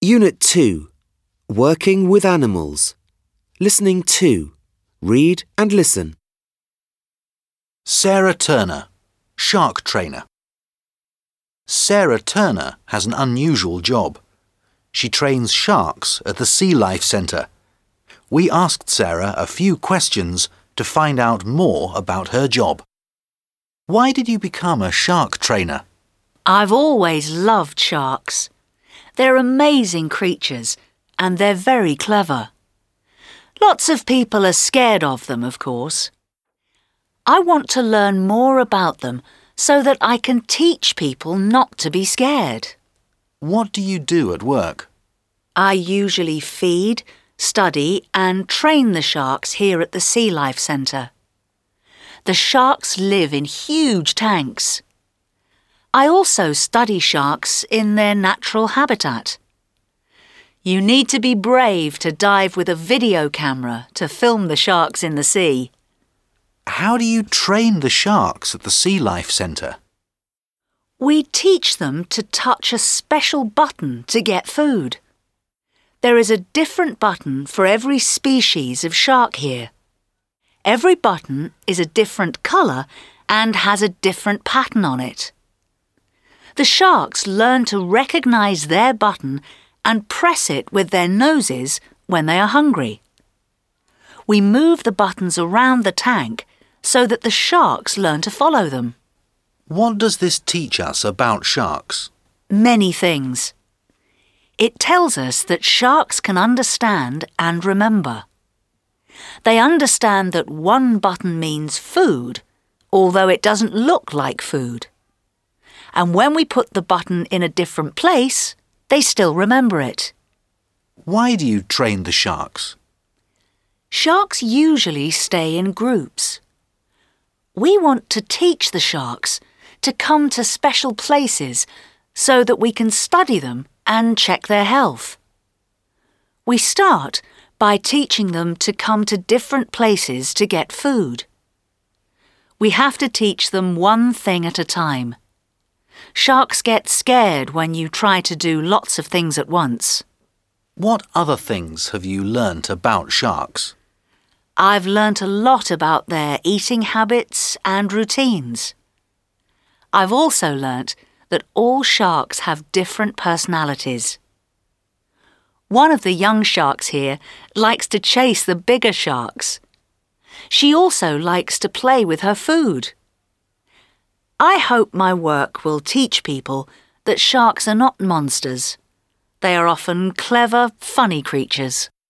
Unit 2. Working with animals. Listening 2. Read and listen. Sarah Turner, shark trainer. Sarah Turner has an unusual job. She trains sharks at the Sea Life Centre. We asked Sarah a few questions to find out more about her job. Why did you become a shark trainer? I've always loved sharks. They're amazing creatures and they're very clever. Lots of people are scared of them, of course. I want to learn more about them so that I can teach people not to be scared. What do you do at work? I usually feed, study and train the sharks here at the Sea Life Centre. The sharks live in huge tanks. I also study sharks in their natural habitat. You need to be brave to dive with a video camera to film the sharks in the sea. How do you train the sharks at the Sea Life Centre? We teach them to touch a special button to get food. There is a different button for every species of shark here. Every button is a different colour and has a different pattern on it. The sharks learn to recognise their button and press it with their noses when they are hungry. We move the buttons around the tank so that the sharks learn to follow them. What does this teach us about sharks? Many things. It tells us that sharks can understand and remember. They understand that one button means food, although it doesn't look like food. And when we put the button in a different place, they still remember it. Why do you train the sharks? Sharks usually stay in groups. We want to teach the sharks to come to special places so that we can study them and check their health. We start by teaching them to come to different places to get food. We have to teach them one thing at a time. Sharks get scared when you try to do lots of things at once. What other things have you learnt about sharks? I've learnt a lot about their eating habits and routines. I've also learnt that all sharks have different personalities. One of the young sharks here likes to chase the bigger sharks. She also likes to play with her food. I hope my work will teach people that sharks are not monsters. They are often clever, funny creatures.